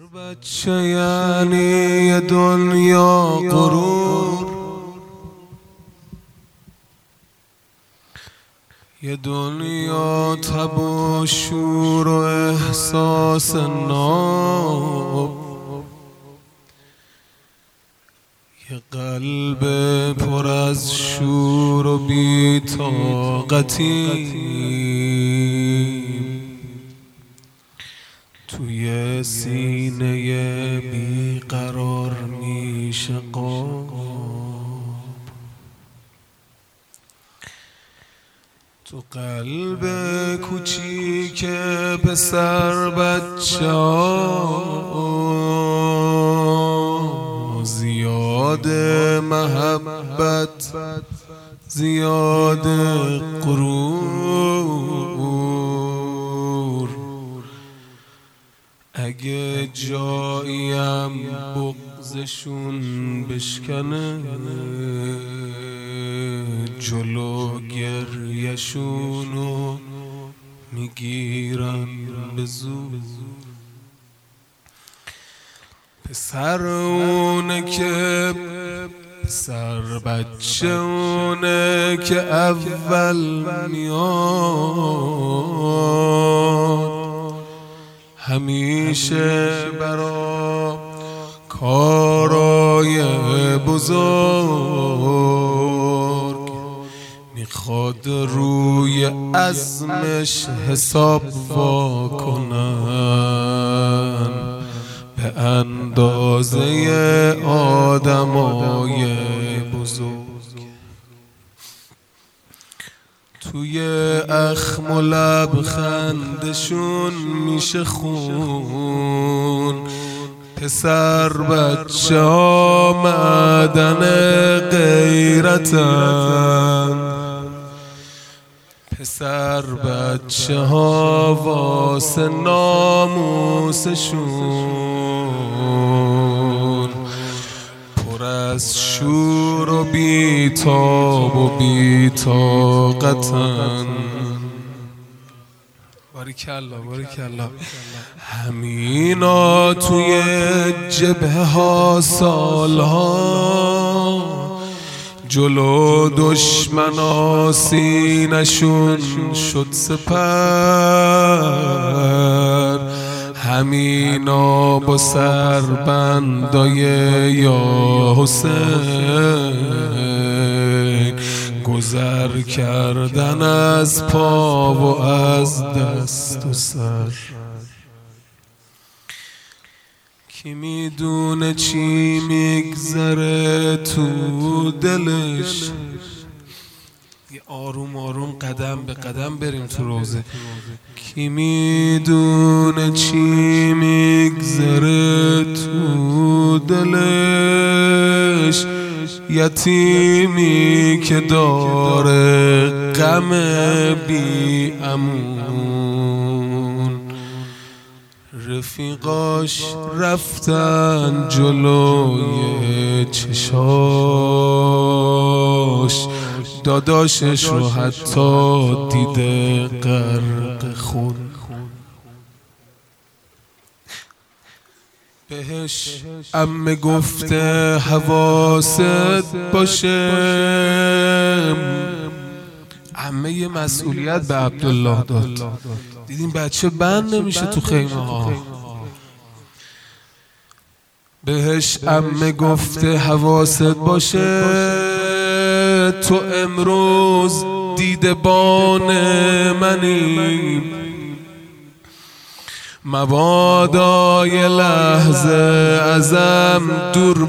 بچه یعنی دنیا غرور، یه دنیا تب و شور و احساس ناب، یه قلب پر از شور و بی‌طاقتی توی سینه بیقرار میشه قاب. تو قلب کوچیک پسر بچه ها زیاد محبت، زیاد غرور. اگه جاییم بغضشون بشکنه جلو گریه‌شونو میگیرم به زور. پسر اونه که پسر بچه اونه که اول میاد، همیشه برا کارای بزرگ میخواد روی عزمش حساب واکنن به اندازه آدمای بزرگ. توی اخم و لبخندشون میشه خون. پسر بچه ها معدن غیرتن، پسر بچه ها واسه ناموسشون پر از شور و بیتاب و بی‌طاقتن. باریکلا باریکلا. همینا توی جبهه ها سالها جلو دشمنا سینشون شد سپر. همینا با سربندای یا حسین گذر کردن از پا و از دست و سر. کی میدونه چی میگذره تو دلش. یه آروم آروم قدم به قدم بریم تو روزه. کی میدونه چی میگذره تو دلش. یتیمی که داره غم بی امون، رفیقاش رفتن جلوی چشاش، داداشش رو حتی دیده غرق خون. بهش عمه گفته حواست باشه. عمه یه مسئولیت به عبدالله داد. دیدیم بچه بند نمیشه تو خیمه ها. بهش عمه گفته حواست باشه، تو امروز دیدبان منی. مبادا یه لحظه ازم دور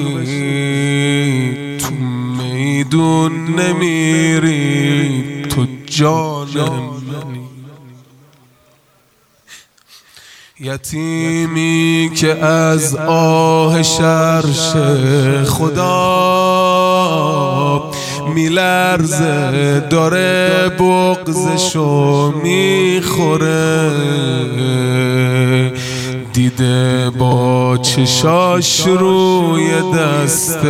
بشی. تو میدون نمیری تو جان منی. یتیمی که از آه شرش خدا میلرزه، داره بغضشو میخوره. دیده با چشاش روی دست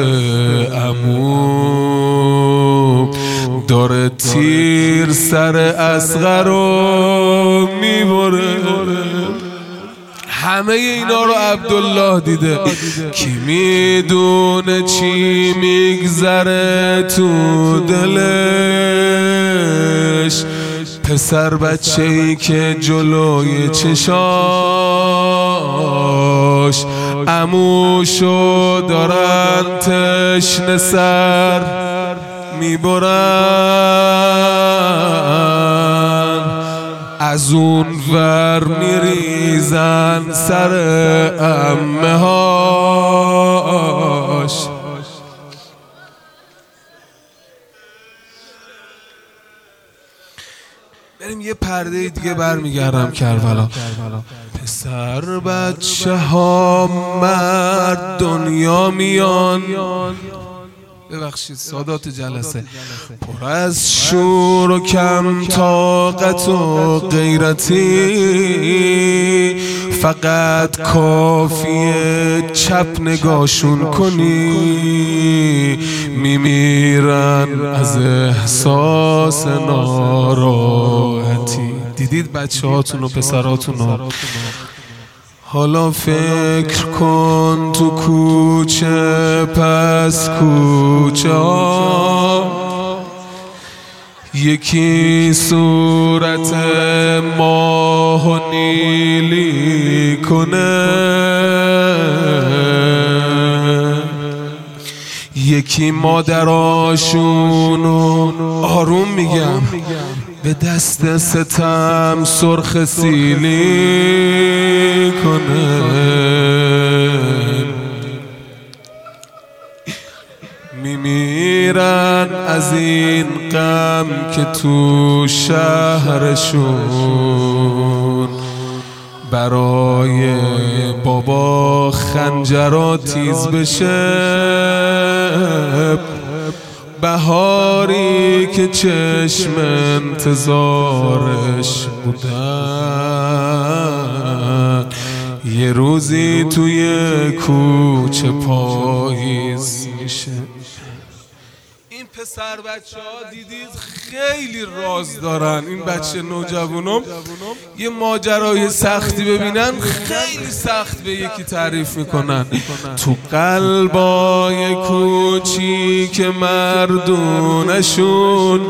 عمو، داره تیر سر اصغر رو میبره. همه اینا رو عبدالله دیده. کی میدونه چی میگذره تو دلش، پسر بچه‌ای که جلوی چشاش عموشو دارن تشنه سر میبرن، از اون ور میریزن سر عمه هاش. بریم یه پرده دیگه برمیگردم کربلا. پسر بچه ها مرد دنیا میان، ببخشید سادات جلسه، پر از شور و کم طاقت و غیرتی، فقط کافیه چپ نگاشون کنی میمیرن از احساس ناراحتی. دیدید بچه هاتون و پسراتون؟ حالا فکر کن تو کوچه پس کوچه ها، یکی صورت ماه و نیلی کنه، یکی مادراشونو آروم میگم به دست ستم سرخ سیلی کنه، میمیرن از این غم که تو شهرشون برای بابا خنجرها تیز بشه. بهاری که چشم انتظارش بودن یه روزی توی کوچه پاییز میشه. این پسر بچه ها دیدید خیلی راز دارن. این بچه نوجوانم یه ماجرای سختی ببینن خیلی سخت به یکی تعریف میکنن. تو قلبای کوچیک مردونشون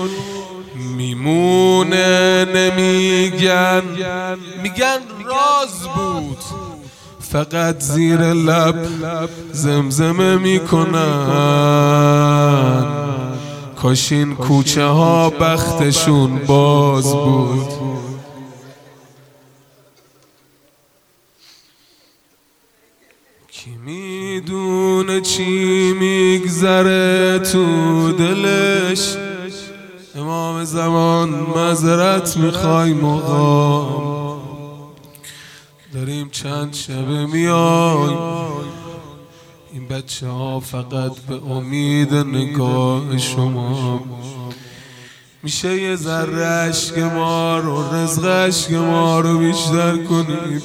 میمونه نمیگن، میگن راز بود، فقط زیر لب زمزمه میکنن کاش این کوچه ها بختشون باز بود. کی میدونه چی میگذره تو دلش، امام زمان معذرت میخوای مقام، داریم چند شبه میایم، این بچه ها فقط به امید نگاه شما میشه یه ذره عشق ما رو، رزق عشق ما رو بیشتر کنیم.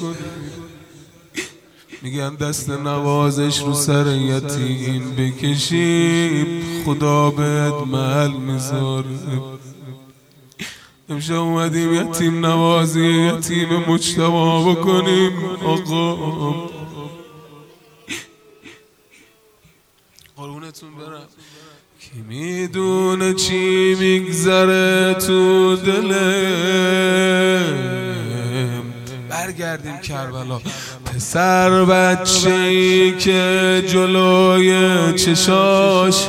میگن دست نوازش رو سر یتیم بکشیم خدا بهت محل میذاره. امشب اومدیم یتیم نوازی یتیم مجتبی بکنیم. آقا قربونتون برم. کی میدونه چی میگذره تو دلم. برگردیم کربلا. پسر بچه‌ای که جلوی چشاش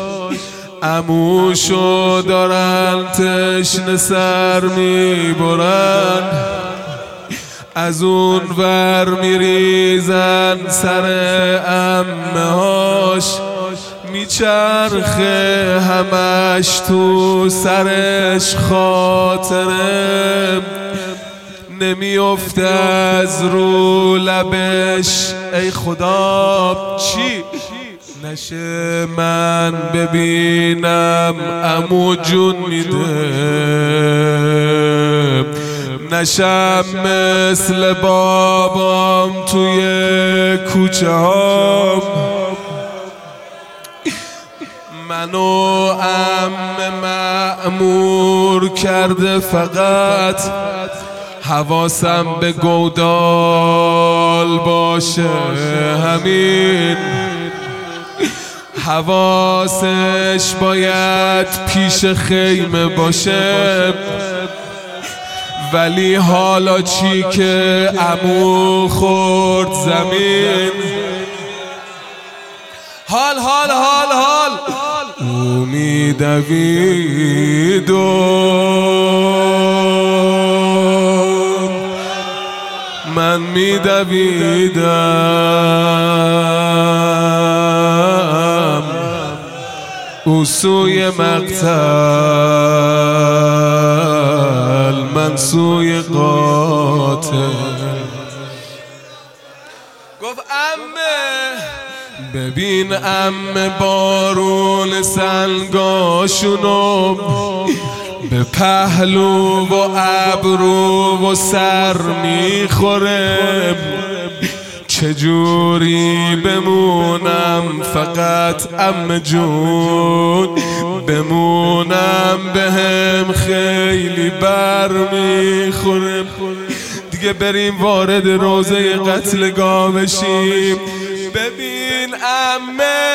عموشو دارن تشنه سر میبرن، از اون ور میریزن سر عمه هاش، میچرخه همش تو سرش خاطره، نمیفته از رو لبش ای خدا چی نشه من ببینم عمو جون میده، نشم مثل بابام توی کوچه هام، منو عمه مأمور کرده فقط حواسم به گودال باشه، همین حواسش باید پیش خیمه باشه. ولی حالا چی که عمو خورد زمین، حال حال حال حال او میدوید و من میدویدم او سوی مقتل، من سوی قاتل. گفت عمه ببین عمه بارون سنگاشونو به پهلو و ابرو و سر میخوره. چجوری بمونم فقط عمه جون، بمونم بهم خیلی بر میخوره. دیگه بریم وارد روزه قتلگاه بشیم. ببین عمه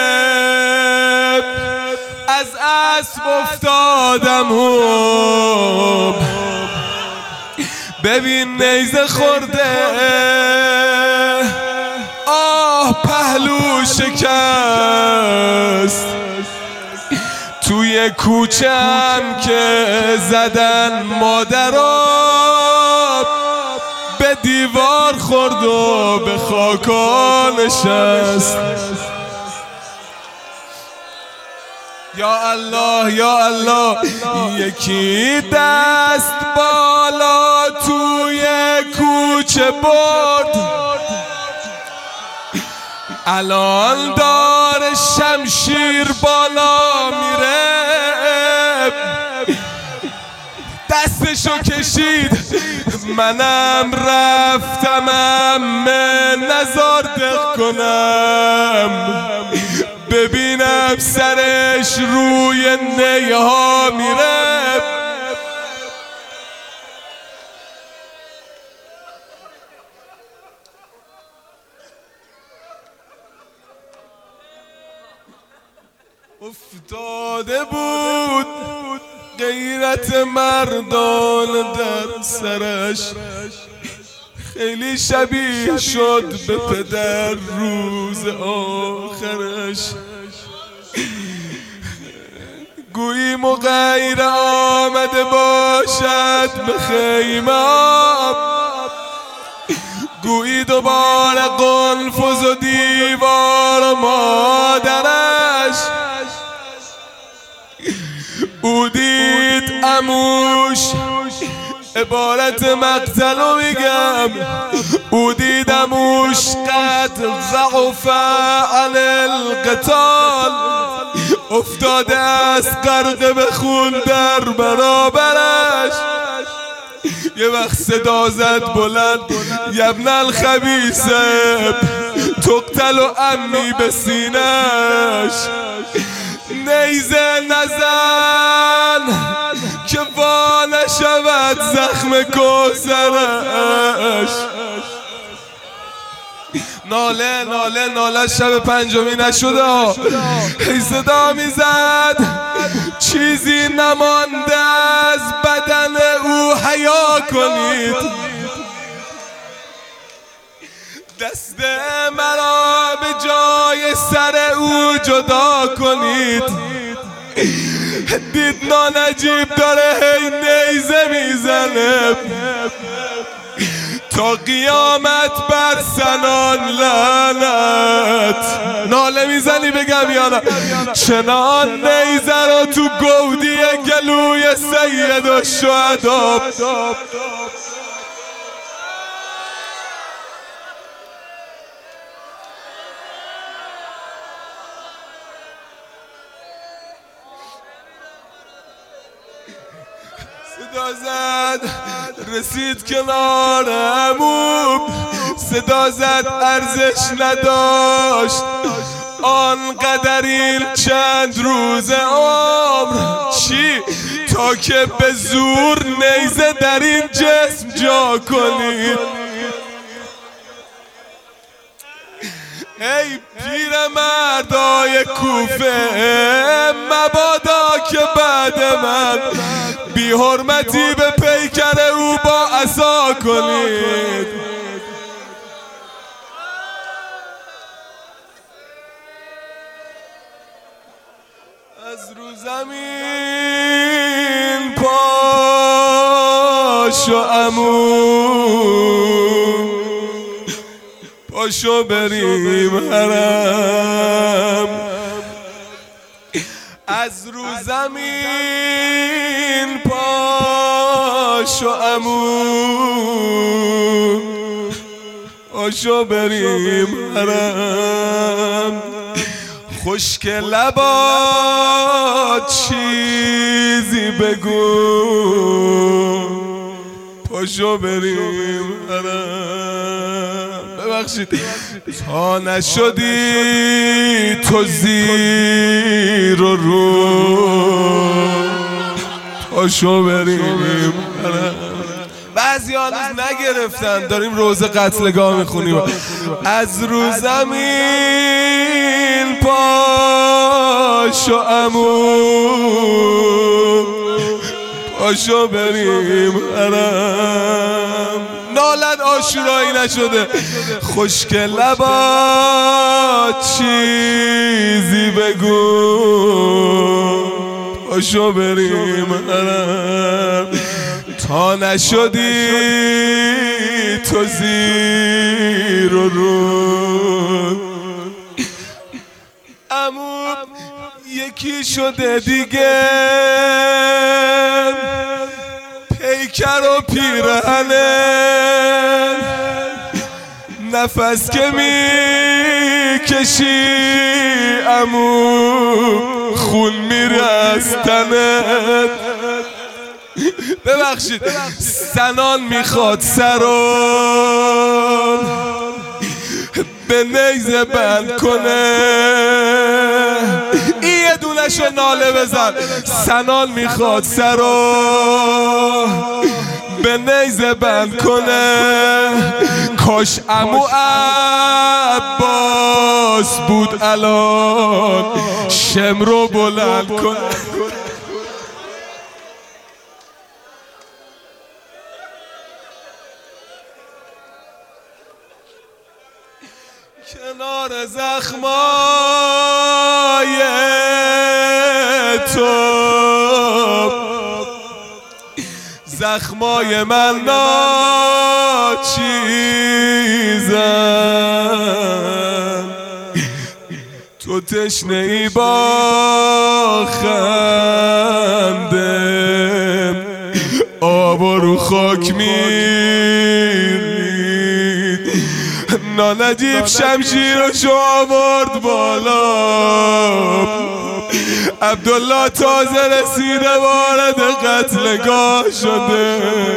از اسب افتادم و ببین نیزه خورده، آه پهلو شکست. توی کوچم که زدن مادرم به دیوار خورد و به خاکا نشست. یا الله یا الله، یکی دست بالا توی کوچه برد، الان داره شمشیر بالا میره. دستشو کشید، منم رفتم عمه نزار دق کنم، ببینم سرش روی نیها میره. افتاده بود غیرت مردان در سرش، خیلی شبیه شد به پدر روز آخرش. گویی مغیر آمده باشد به خیمه، گویی دوباره قنفذ و دیوار و مادرش. او دید عموش، عبارت مقتلو میگم، او دید عموش قد ضعف عن القتال، افتاده است غرق به خون در برابرش. یه وقت صدا زد بلند، یبن الخبیثه تقتل و عمی به سینش. نیزه نزن که وا نشود زخم کوثرش. ناله ناله ناله شب پنجمی نشده، هی صدا میزد چیزی نمانده از بدن او، حیا کنید، دست مرا به جای سر او جدا کنید. دید نانجیب داره هی نیزه میزنه، تا قیامت بر سنان لعنت. ناله میزنی بگم یا نه؟ چنان نیزه رو تو گودی گلوی سید و شهدا. صدا زد رسید کنار عمو، صدا زد ارزش نداشت آنقدر این چند روز عمر. چی تا که به زور نیزه در این جسم جا کنید. ای پیر مردای کوفه مبادا که بعد من بی حرمتی به پیکر او با عصا کنید. از رو زمین پاشو عمو، پاشو بریم حرم. از رو زمین پاشو عمو، پاشو بریم حرم. خشک لبات چیزی بگو، پاشو بریم حرم. ببخشید تا نشدی تو زیر و رو، پاشو بریم حرم. بعضی هنوز نگرفتن، داریم روز قتلگاه میخونیم. از رو زمین پاشو عمو، پاشو بریم حرم. نالت عاشورایی نشده. خشک لبات چیزی بگو، پاشو بریم حرم. تا نشدی تو زیر و رو. عمو یکی شده دیگه پیکر و پیرهنه، نفس که میکشی عمو خون میره از تنت. ببخشید سنان میخواد سران به نیزه بند کنه. این یه دونشو ناله بزن. سنان میخواد سران به نیزه بند کنه. کاش عمو عباس بود الان شمرو بلند کنه. کنار زخمای تو زخمای من ناچیزن. تو تشنه ای با خنده آب رو خاک میری. نانجیب شمشیرشو آورد بالا. عبدالله تازه رسیده وارد قتلگاه شده.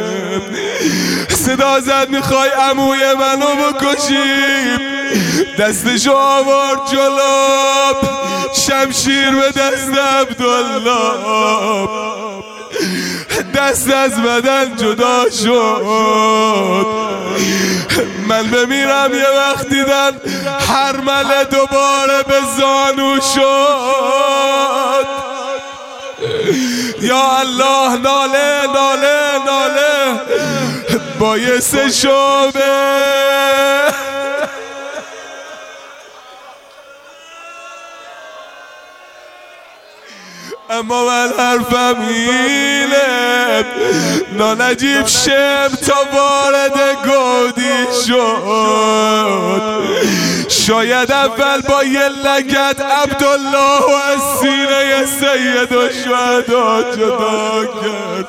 صدا زد میخوای عموی منو بکشی. دستشو آورد جلو، شمشیر به دست عبدالله. دست از بدن جدا شد. من بمیرم یه وقت دیدن حرمله دوباره به زانو شد. یا الله ناله ناله ناله باعث شوبه. اما من حرفم اینه نانجیب شم تا وارد گودی شد. شاید اول با یه لگد عبدالله و از سینه سید و شهدا جدا کرد.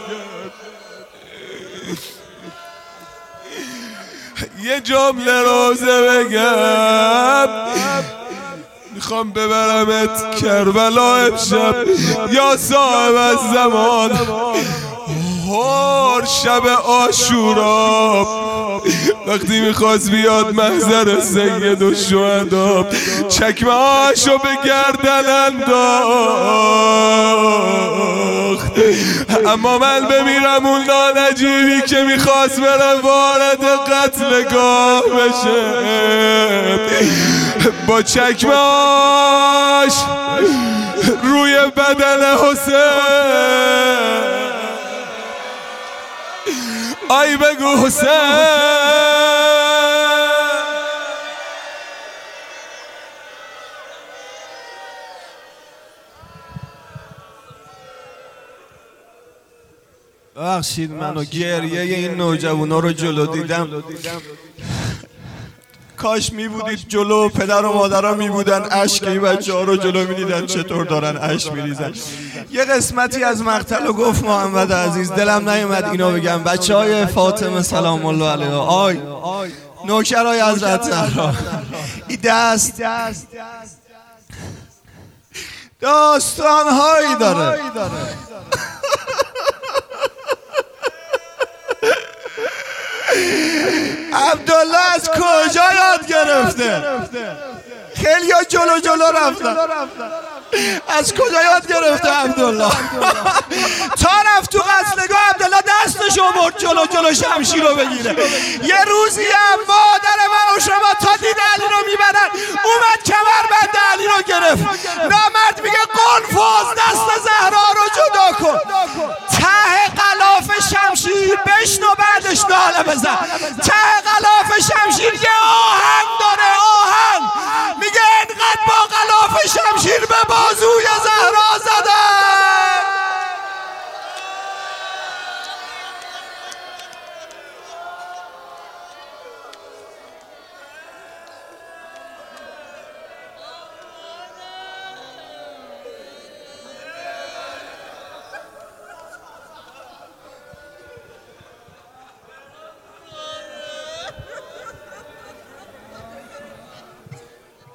یه جمله روزه بگم، میخوام ببرمت کربلا امشب یا صاحب از زمان. هر شب عاشورا وقتی میخواست بیاد محضر سید الشهدا چکمه هاشو به گردن انداخت. اما من بمیرم اون نانجیبی که میخواست بره وارد قتلگاه بشه با چکمه هاش روی بدن حسین. آی بگو حسین. ببخشید منو گریه این نوجوانا رو جلو دیدم. کاش میبودید جلو، پدر و مادرها میبودن اشک این بچه ها رو جلو میدیدن چطور دارن اشک میریزن. یه قسمتی از مقتل رو گفت محمد عزیز، دلم نیومد اینو بگم. بچه های فاطمه سلام الله علیها، آی نوکرای حضرت زهرا، این داستان هایی داره. عبدالله از کجا یاد گرفته؟ خیلی ها جلو رفتن. از کجا یاد گرفته عبدالله؟ تا رفت تو قتلگاه عبدالله دستشو برد جلو شمشیر رو بگیره. یه روزی هم مادر من و شما تا دید علی رو میبرن اومد کمربند علی رو گرفت. نامرد میگه قنفذ دست زهرا رو جدا کن. ته غلاف شمشیر بشنو بعدش ناله بزن. ته غلاف شمشیر یه آهنگ داره، آهنگ میگه اینقدر با غلاف شمشیر به بازوی زهرا زدن.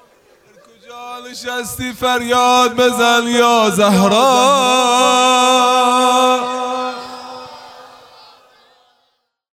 نشستی فریاد بزن یا زهرا،